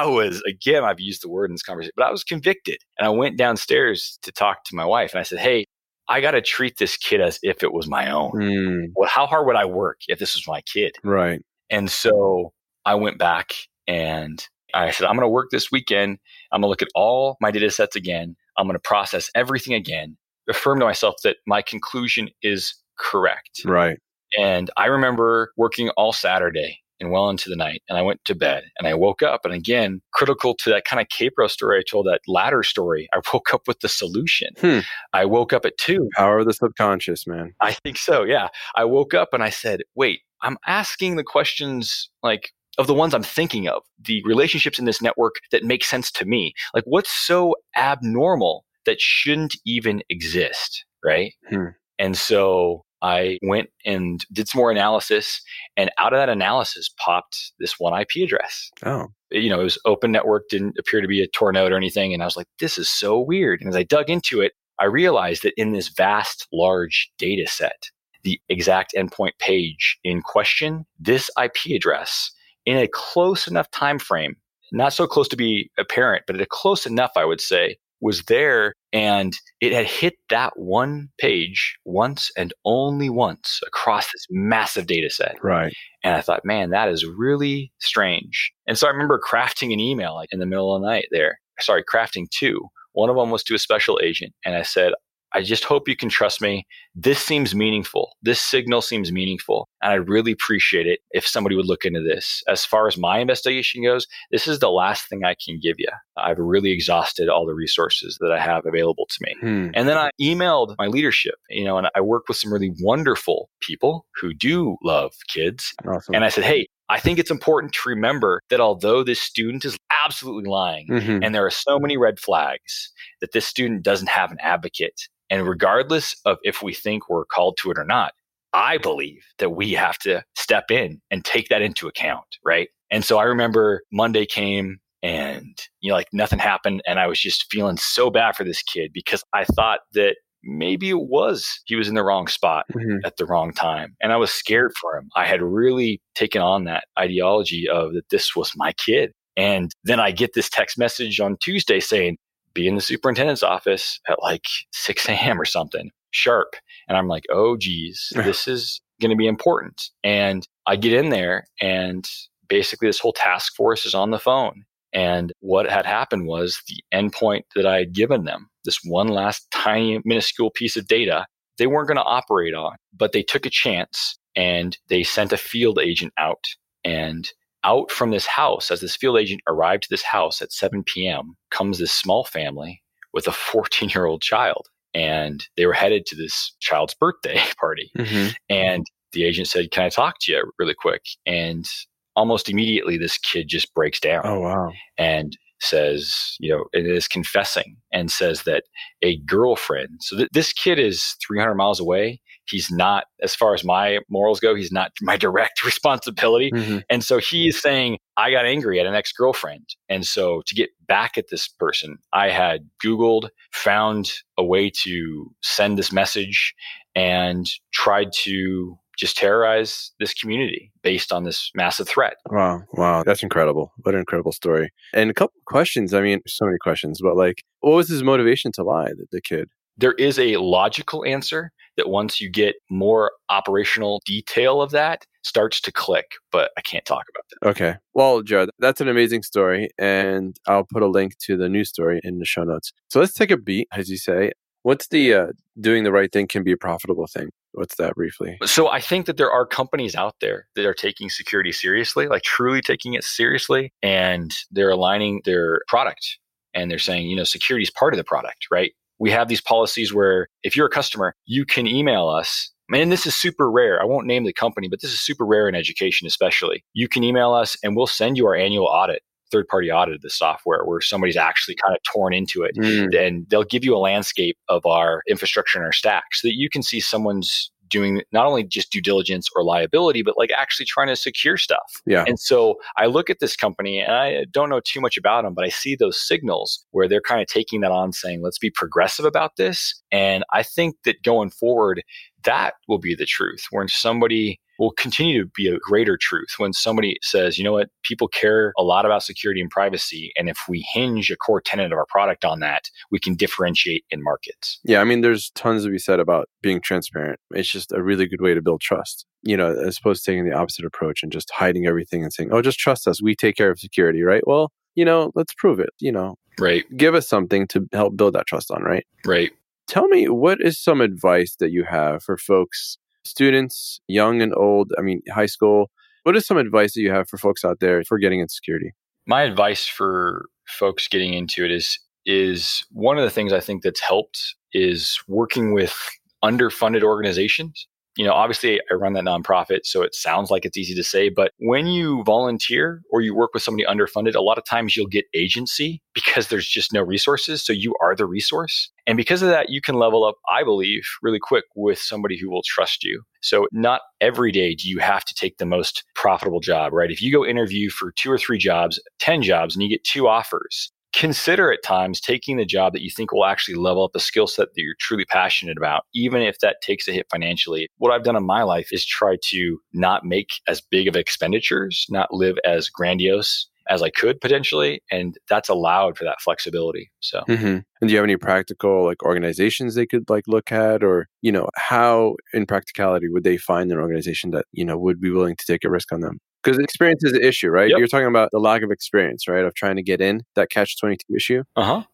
I've used the word in this conversation, but I was convicted. And I went downstairs to talk to my wife and I said, hey, I got to treat this kid as if it was my own. Well, how hard would I work if this was my kid? Right. And so I went back and I said, I'm going to work this weekend. I'm going to look at all my data sets again. I'm going to process everything again, affirm to myself that my conclusion is correct. Right. And I remember working all Saturday and well into the night, and I went to bed and I woke up. And again, critical to that kind of Capro story I told, that ladder story, I woke up with the solution. I woke up at 2. Power of the subconscious, man. I think so. Yeah. I woke up and I said, wait, I'm asking the questions like of the ones I'm thinking of, the relationships in this network that make sense to me. Like what's so abnormal that shouldn't even exist, right? And so I went and did some more analysis, and out of that analysis popped this one IP address. Oh. It was open network, didn't appear to be a Tor node or anything. And I was like, this is so weird. And as I dug into it, I realized that in this vast, large data set, the exact endpoint page in question, this IP address in a close enough time frame, not so close to be apparent, but at a close enough, I would say, was there, and it had hit that one page once and only once across this massive data set. Right. And I thought, man, that is really strange. And so I remember crafting an email in the middle of the night crafting 2. One of them was to a special agent. And I said, I just hope you can trust me. This seems meaningful. This signal seems meaningful. And I really appreciate it if somebody would look into this. As far as my investigation goes, this is the last thing I can give you. I've really exhausted all the resources that I have available to me. And then I emailed my leadership, and I work with some really wonderful people who do love kids. Awesome. And I said, hey, I think it's important to remember that although this student is absolutely lying, and there are so many red flags, that this student doesn't have an advocate. And regardless of if we think we're called to it or not, I believe that we have to step in and take that into account, right? And so I remember Monday came and, nothing happened. And I was just feeling so bad for this kid because I thought that maybe he was in the wrong spot at the wrong time. And I was scared for him. I had really taken on that ideology of that this was my kid. And then I get this text message on Tuesday saying, be in the superintendent's office at 6 a.m. or something sharp. And I'm like, oh, geez, this is going to be important. And I get in there and basically this whole task force is on the phone. And what had happened was the endpoint that I had given them, this one last tiny minuscule piece of data, they weren't going to operate on, but they took a chance and they sent a field agent out. And out from this house, as this field agent arrived to this house at 7 p.m., comes this small family with a 14-year-old child. And they were headed to this child's birthday party. And the agent said, can I talk to you really quick? And almost immediately, this kid just breaks down. Oh, wow. And says, it is confessing and says that a girlfriend. So this kid is 300 miles away. He's not, as far as my morals go, he's not my direct responsibility. And so he's saying, I got angry at an ex-girlfriend. And so to get back at this person, I had Googled, found a way to send this message and tried to just terrorize this community based on this massive threat. Wow. That's incredible. What an incredible story. And a couple of questions. I mean, so many questions, but what was his motivation to lie, the kid? There is a logical answer that once you get more operational detail of that starts to click, but I can't talk about that. Okay. Well, Jared, that's an amazing story. And I'll put a link to the news story in the show notes. So let's take a beat, as you say. What's the doing the right thing can be a profitable thing? What's that briefly? So I think that there are companies out there that are taking security seriously, truly taking it seriously, and they're aligning their product and they're saying, security is part of the product, right? We have these policies where if you're a customer, you can email us. And this is super rare. I won't name the company, but this is super rare in education, especially. You can email us and we'll send you our annual audit, third-party audit of the software where somebody's actually kind of torn into it. And they'll give you a landscape of our infrastructure and our stack so that you can see someone's doing not only just due diligence or liability, but actually trying to secure stuff. Yeah. And so I look at this company and I don't know too much about them, but I see those signals where they're kind of taking that on saying, let's be progressive about this. And I think that going forward, that will be the truth when somebody will continue to be a greater truth when somebody says, you know what, people care a lot about security and privacy. And if we hinge a core tenet of our product on that, we can differentiate in markets. Yeah, I mean, there's tons to be said about being transparent. It's just a really good way to build trust, as opposed to taking the opposite approach and just hiding everything and saying, oh, just trust us. We take care of security, right? Well, let's prove it, Right. Give us something to help build that trust on, right? Right. Tell me, what is some advice that you have for folks, students, young and old, high school? What is some advice that you have for folks out there for getting into security? My advice for folks getting into it is one of the things I think that's helped is working with underfunded organizations. Obviously I run that nonprofit, so it sounds like it's easy to say, but when you volunteer or you work with somebody underfunded, a lot of times you'll get agency because there's just no resources. So you are the resource. And because of that, you can level up, I believe, really quick with somebody who will trust you. So not every day do you have to take the most profitable job, right? If you go interview for 2 or 3 jobs, 10 jobs, and you get 2 offers, consider at times taking the job that you think will actually level up the skill set that you're truly passionate about, even if that takes a hit financially. What I've done in my life is try to not make as big of expenditures, not live as grandiose as I could potentially. And that's allowed for that flexibility. So, And And do you have any practical like organizations they could like look at, or, how in practicality would they find an organization that, would be willing to take a risk on them? Because experience is the issue, right? Yep. You're talking about the lack of experience, right? Of trying to get in, that catch-22 issue.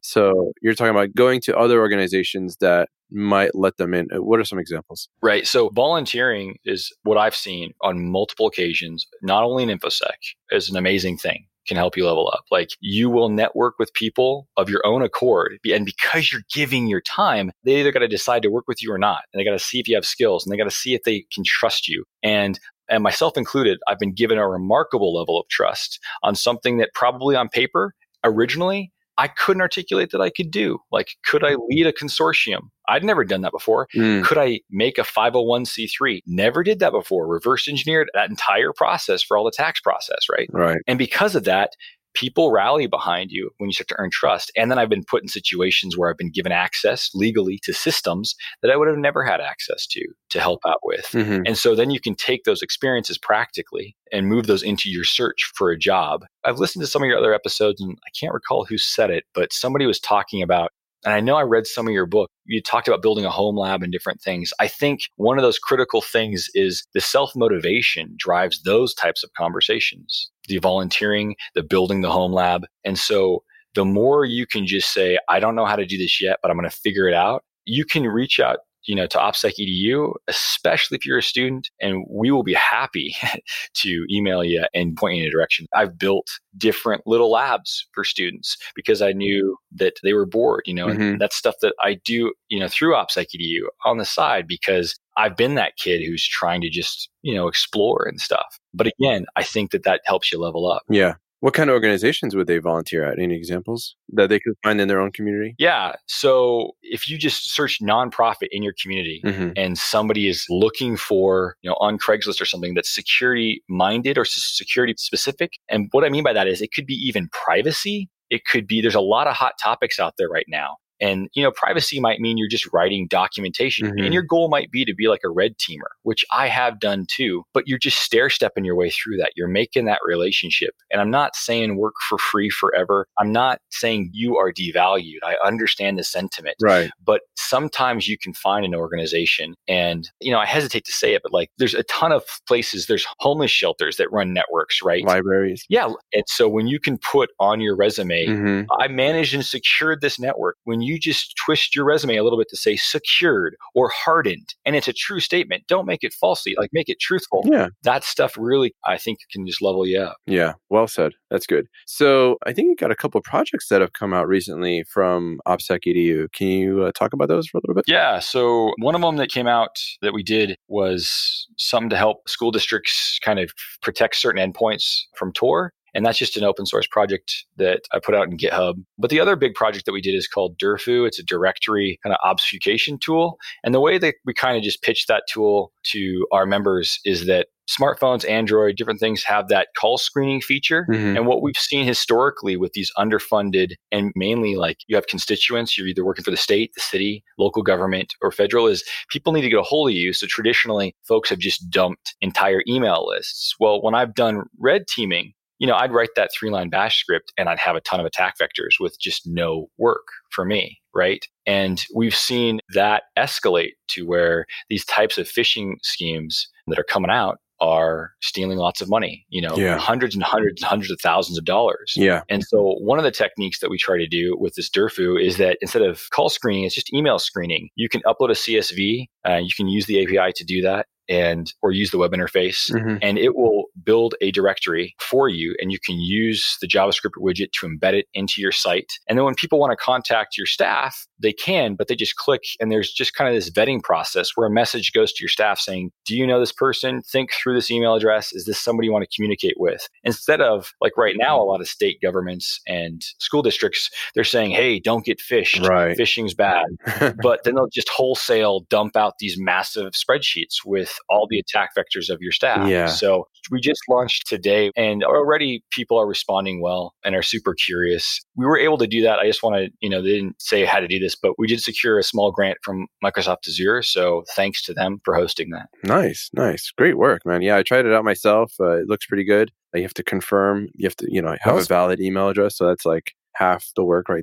So you're talking about going to other organizations that might let them in. What are some examples? Right. So volunteering is what I've seen on multiple occasions, not only in InfoSec, is an amazing thing. Can help you level up. Like, you will network with people of your own accord. And because you're giving your time, they either got to decide to work with you or not. And they got to see if you have skills, and they got to see if they can trust you. And myself included, I've been given a remarkable level of trust on something that probably on paper, originally, I couldn't articulate that I could do. Like, could I lead a consortium? I'd never done that before. Could I make a 501c3? Never did that before. Reverse engineered that entire process for all the tax process, right? Right. And because of that, people rally behind you when you start to earn trust. And then I've been put in situations where I've been given access legally to systems that I would have never had access to help out with. And so then you can take those experiences practically and move those into your search for a job. I've listened to some of your other episodes, and I can't recall who said it, but somebody was talking about, and I know I read some of your book, you talked about building a home lab and different things. I think one of those critical things is the self-motivation drives those types of conversations, the volunteering, the building the home lab. And so the more you can just say, I don't know how to do this yet, but I'm going to figure it out, you can reach out to OPSEC EDU, especially if you're a student, and we will be happy to email you and point you in a direction. I've built different little labs for students because I knew that they were bored, and that's stuff that I do, through OPSEC EDU on the side, because I've been that kid who's trying to just, explore and stuff. But again, I think that helps you level up. Yeah. What kind of organizations would they volunteer at? Any examples that they could find in their own community? Yeah. So if you just search nonprofit in your community and somebody is looking for, on Craigslist or something that's security minded or security specific. And what I mean by that is it could be even privacy. It could be, there's a lot of hot topics out there right now. And, privacy might mean you're just writing documentation and your goal might be to be like a red teamer, which I have done too, but you're just stair-stepping your way through that. You're making that relationship. And I'm not saying work for free forever. I'm not saying you are devalued. I understand the sentiment, right? But sometimes you can find an organization and, I hesitate to say it, but like there's a ton of places, there's homeless shelters that run networks, right? Libraries. Yeah. And so when you can put on your resume, I managed and secured this network, when you just twist your resume a little bit to say secured or hardened, and it's a true statement, don't make it falsely, like make it truthful. Yeah. That stuff really, I think, can just level you up. Yeah. Well said. That's good. So I think you got a couple of projects that have come out recently from OPSEC EDU. Can you talk about those for a little bit? Yeah. So one of them that came out that we did was something to help school districts kind of protect certain endpoints from Tor. And that's just an open source project that I put out in GitHub. But the other big project that we did is called Durfu. It's a directory kind of obfuscation tool. And the way that we kind of just pitched that tool to our members is that smartphones, Android, different things have that call screening feature. And what we've seen historically with these underfunded and mainly like you have constituents, you're either working for the state, the city, local government, or federal, is people need to get a hold of you. So traditionally, folks have just dumped entire email lists. Well, when I've done red teaming, I'd write that 3-line bash script and I'd have a ton of attack vectors with just no work for me, right? And we've seen that escalate to where these types of phishing schemes that are coming out are stealing lots of money, hundreds and hundreds and hundreds of thousands of dollars. Yeah. And so one of the techniques that we try to do with this Durfu is that instead of call screening, it's just email screening. You can upload a CSV, you can use the API to do that. Or use the web interface, and it will build a directory for you, and you can use the JavaScript widget to embed it into your site. And then when people want to contact your staff, they can, but they just click, and there's just kind of this vetting process where a message goes to your staff saying, do you know this person? Think through this email address. Is this somebody you want to communicate with? Instead of, like right now, a lot of state governments and school districts, they're saying, hey, don't get phished. Right. Phishing's bad. But then they'll just wholesale dump out these massive spreadsheets with all the attack vectors of your staff. Yeah. So we just launched today, and already people are responding well and are super curious. We were able to do that. I just want to, they didn't say how to do this, but we did secure a small grant from Microsoft Azure. So thanks to them for hosting that. Nice. Great work, man. Yeah, I tried it out myself. It looks pretty good. You have to confirm. You have to, have a valid email address. So that's like half the work right there.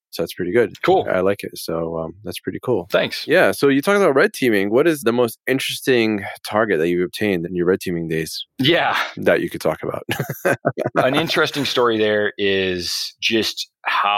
So that's pretty good. Cool. I like it. So that's pretty cool. Thanks. Yeah. So you talked about red teaming. What is the most interesting target that you've obtained in your red teaming days? Yeah. That you could talk about. An interesting story there is just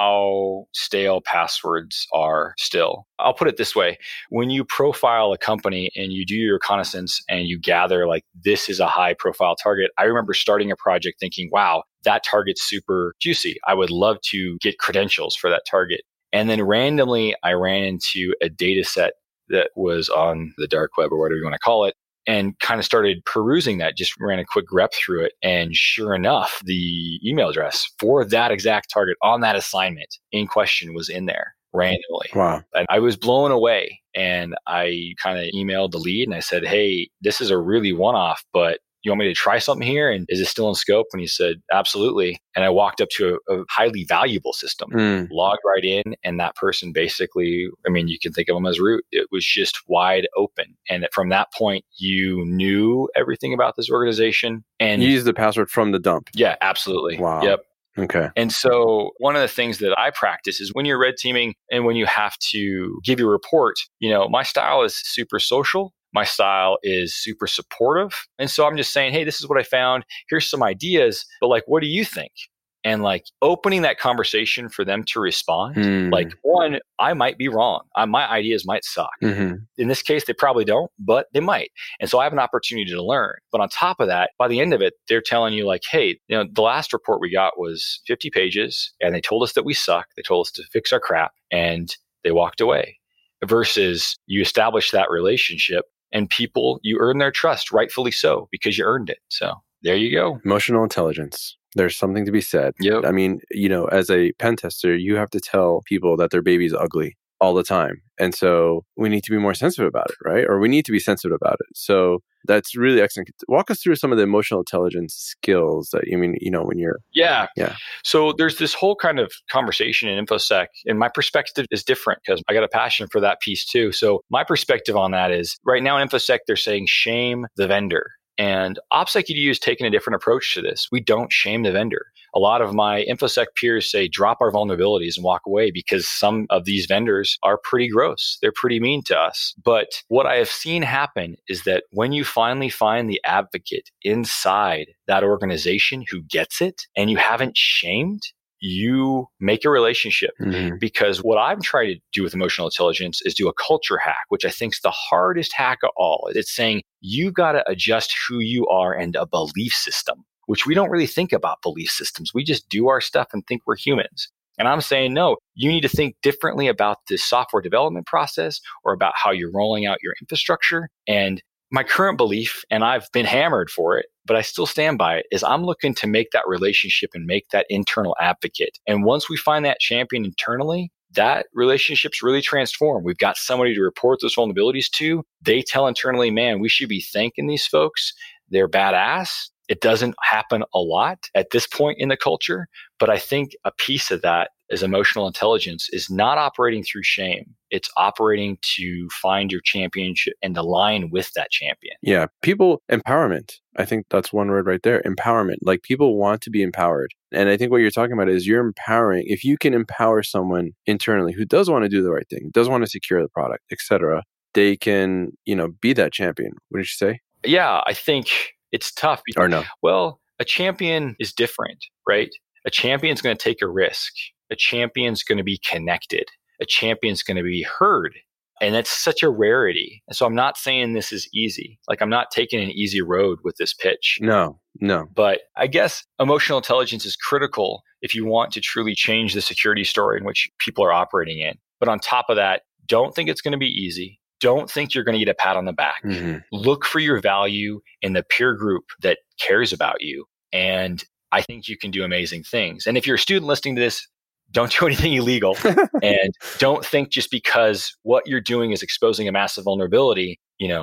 how stale passwords are still. I'll put it this way. When you profile a company and you do your reconnaissance and you gather like this is a high profile target, I remember starting a project thinking, wow, that target's super juicy. I would love to get credentials for that target. And then randomly, I ran into a data set that was on the dark web or whatever you want to call it, and kind of started perusing that, just ran a quick rep through it. And sure enough, the email address for that exact target on that assignment in question was in there randomly. Wow. And I was blown away. And I kind of emailed the lead and I said, hey, this is a really one-off, but you want me to try something here? And is it still in scope? And he said, absolutely. And I walked up to a highly valuable system, logged right in. And that person basically, I mean, you can think of them as root. It was just wide open. And from that point, you knew everything about this organization. And you used the password from the dump. Yeah, absolutely. Wow. Yep. Okay. And so one of the things that I practice is when you're red teaming and when you have to give your report, my style is super social. My style is super supportive. And so I'm just saying, hey, this is what I found. Here's some ideas, but like, what do you think? And like opening that conversation for them to respond. Like, one, I might be wrong. My ideas might suck. In this case, they probably don't, but they might. And so I have an opportunity to learn. But on top of that, by the end of it, they're telling you like, hey, the last report we got was 50 pages and they told us that we suck. They told us to fix our crap and they walked away. Versus you establish that relationship and people, you earn their trust, rightfully so, because you earned it. So there you go. Emotional intelligence. There's something to be said. Yep. I mean, as a pen tester, you have to tell people that their baby's ugly all the time. And so we need to be more sensitive about it, right? Or we need to be sensitive about it. So that's really excellent. Walk us through some of the emotional intelligence skills that when you're... Yeah. So there's this whole kind of conversation in InfoSec, and my perspective is different because I got a passion for that piece too. So my perspective on that is right now in InfoSec, they're saying shame the vendor. And OPSEC EDU is taking a different approach to this. We don't shame the vendor. A lot of my InfoSec peers say drop our vulnerabilities and walk away because some of these vendors are pretty gross. They're pretty mean to us. But what I have seen happen is that when you finally find the advocate inside that organization who gets it and you haven't shamed, you make a relationship. Because what I'm trying to do with emotional intelligence is do a culture hack, which I think is the hardest hack of all. It's saying you got to adjust who you are and a belief system, which we don't really think about belief systems. We just do our stuff and think we're humans. And I'm saying, no, you need to think differently about this software development process or about how you're rolling out your infrastructure. And my current belief, and I've been hammered for it, but I still stand by it, is I'm looking to make that relationship and make that internal advocate. And once we find that champion internally, that relationship's really transformed. We've got somebody to report those vulnerabilities to. They tell internally, man, we should be thanking these folks. They're badass. It doesn't happen a lot at this point in the culture, but I think a piece of that is emotional intelligence is not operating through shame. It's operating to find your championship and align with that champion. Yeah. People empowerment. I think that's one word right there. Empowerment. Like people want to be empowered. And I think what you're talking about is you're empowering. If you can empower someone internally who does want to do the right thing, does want to secure the product, etc., they can, be that champion. What did you say? Yeah, I think it's tough. Or no? Well, a champion is different, right? A champion's going to take a risk. A champion's going to be connected. A champion's going to be heard. And that's such a rarity. And so I'm not saying this is easy. Like I'm not taking an easy road with this pitch. No. But I guess emotional intelligence is critical if you want to truly change the security story in which people are operating in. But on top of that, don't think it's going to be easy. Don't think you're going to get a pat on the back. Look for your value in the peer group that cares about you. And I think you can do amazing things. And if you're a student listening to this, don't do anything illegal. And don't think just because what you're doing is exposing a massive vulnerability,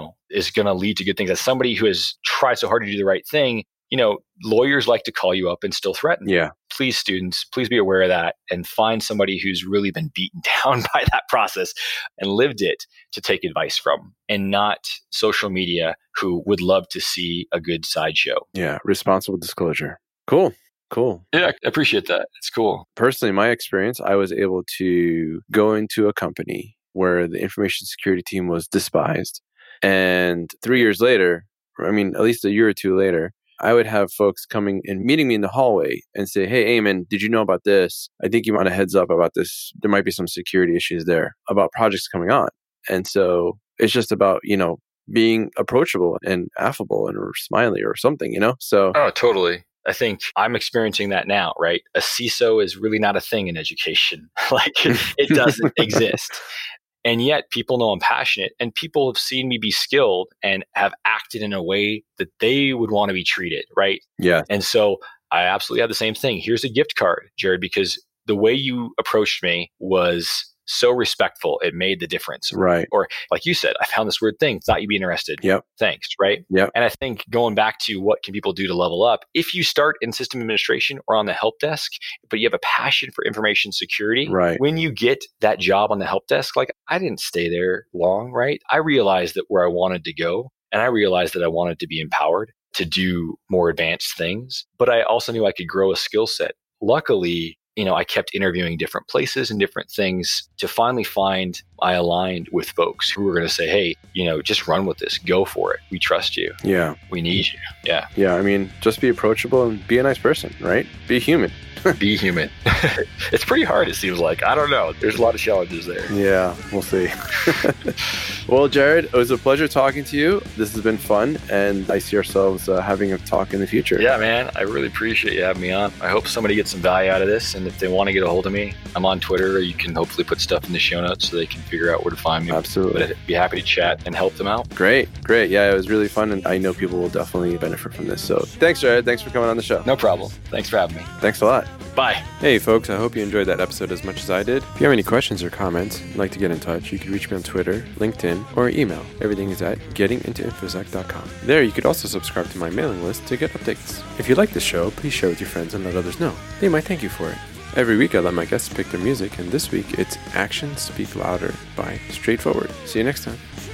is going to lead to good things. As somebody who has tried so hard to do the right thing, lawyers like to call you up and still threaten. Yeah. Please, students, please be aware of that and find somebody who's really been beaten down by that process and lived it to take advice from, and not social media who would love to see a good sideshow. Yeah. Responsible disclosure. Cool. Cool. Yeah, I appreciate that. It's cool. Personally, my experience, I was able to go into a company where the information security team was despised. And 3 years later, I mean, at least a year or two later, I would have folks coming and meeting me in the hallway and say, hey, Eamon, did you know about this? I think you want a heads up about this. There might be some security issues there about projects coming on. And so it's just about, being approachable and affable and or smiley or something, So Oh, totally. I think I'm experiencing that now, right? A CISO is really not a thing in education. Like it doesn't exist. And yet people know I'm passionate and people have seen me be skilled and have acted in a way that they would want to be treated, right? Yeah. And so I absolutely have the same thing. Here's a gift card, Jared, because the way you approached me was so respectful. It made the difference. Right. Or like you said, I found this weird thing. Thought you'd be interested. Yep. Thanks. Right. Yep. And I think going back to what can people do to level up, if you start in system administration or on the help desk, but you have a passion for information security, right. When you get that job on the help desk, like I didn't stay there long, right? I realized that where I wanted to go, and I realized that I wanted to be empowered to do more advanced things, but I also knew I could grow a skill set. Luckily, I kept interviewing different places and different things to finally find I aligned with folks who were going to say, hey, just run with this. Go for it. We trust you. Yeah. We need you. Yeah. Yeah. I mean, just be approachable and be a nice person, right? Be human. Be human. It's pretty hard, it seems like. I don't know. There's a lot of challenges there. Yeah, we'll see. Well, Jared, it was a pleasure talking to you. This has been fun, and I see ourselves having a talk in the future. Yeah, man. I really appreciate you having me on. I hope somebody gets some value out of this, and if they want to get a hold of me, I'm on Twitter, or you can hopefully put stuff in the show notes so they can figure out where to find me. Absolutely. But I'd be happy to chat and help them out. Great. Yeah, it was really fun, and I know people will definitely benefit from this. So thanks, Jared. Thanks for coming on the show. No problem. Thanks for having me. Thanks a lot. Bye. Hey, folks, I hope you enjoyed that episode as much as I did. If you have any questions or comments, and like to get in touch, you can reach me on Twitter, LinkedIn, or email. Everything is at gettingintoinfosec.com. There, you could also subscribe to my mailing list to get updates. If you like the show, please share with your friends and let others know. They might thank you for it. Every week, I let my guests pick their music, and this week, it's Actions Speak Louder by Straightforward. See you next time.